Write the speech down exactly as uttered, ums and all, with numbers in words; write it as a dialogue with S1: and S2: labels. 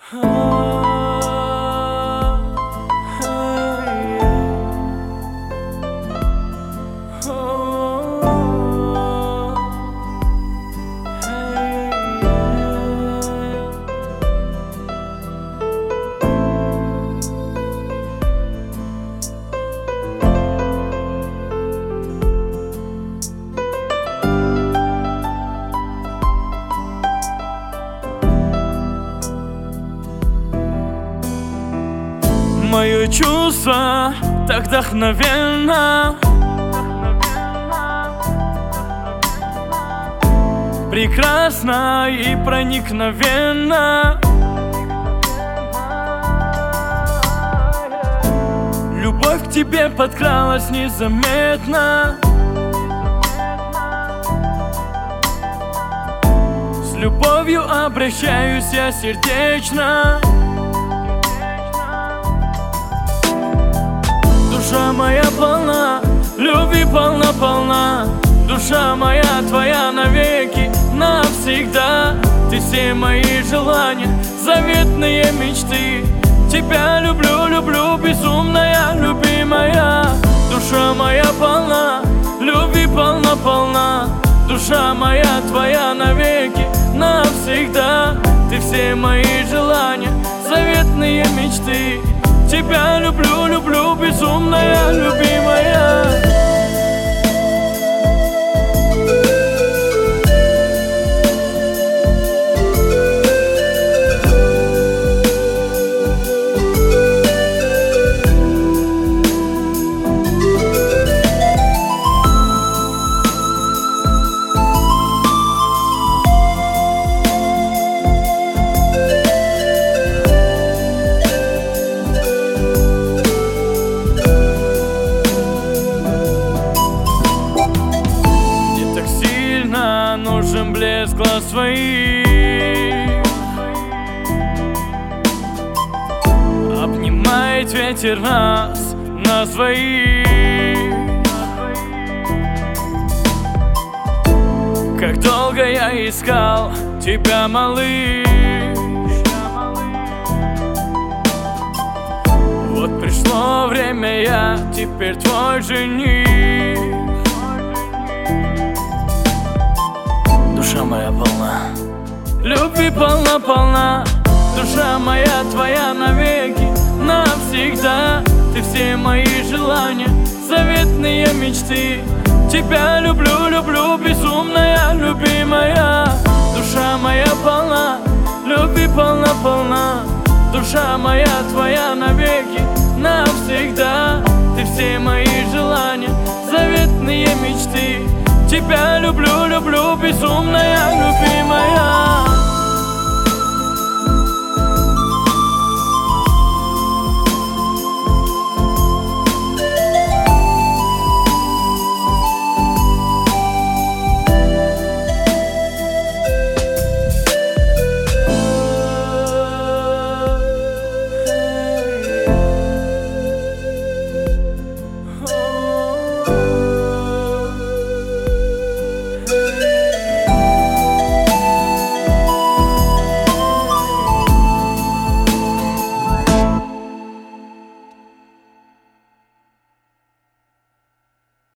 S1: Мое чувство так вдохновенно, прекрасно и проникновенно. Любовь к тебе подкралась незаметно. С любовью обращаюсь я сердечно. Душа моя полна, любви полна-полна. Душа моя твоя навеки, навсегда. Ты все мои желания, заветные мечты. Тебя люблю, люблю, безумная, любимая. Душа моя полна, любви полна-полна. Душа моя твоя навеки, навсегда. Ты все мои желания, заветные мечты. Тебя люблю, люблю, безумная, любимая. Нужен блеск глаз твоих, обнимает ветер нас, нас двоих. Как долго я искал тебя, малыш. Вот пришло время, я теперь твой жених. Душа моя полна, любви полна-полна. Душа моя твоя навеки, навсегда. Ты все мои желания, заветные мечты. Тебя люблю, люблю, безумная, любимая. Душа моя полна, любви полна-полна. Душа моя твоя навеки, навсегда. Ты все мои желания, заветные мечты. Тебя люблю, люблю, безумная, любимая.